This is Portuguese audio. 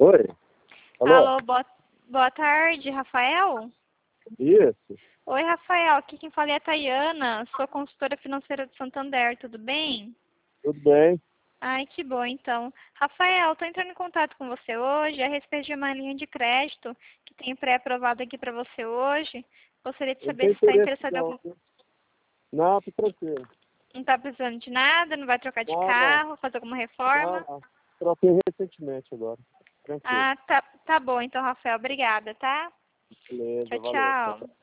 Oi? Alô? Alô, boa tarde, Rafael? Isso. Oi, Rafael, aqui quem fala é a Tayana, sou consultora financeira do Santander, tudo bem? Tudo bem? Ai, que bom, então. Rafael, estou entrando em contato com você hoje a respeito de uma linha de crédito que tem pré-aprovado aqui para você hoje. Gostaria de Eu não saber tenho se está interesse interessado em não. algum... Viu? Não, tô tranquilo. Não está precisando de nada, não vai trocar de Não, não. carro, fazer alguma Não, reforma? não. Troquei recentemente agora. Tranquilo. Ah, tá bom, então, Rafael, obrigada, tá? Beleza, Tchau, valeu. Tchau, tchau. tchau.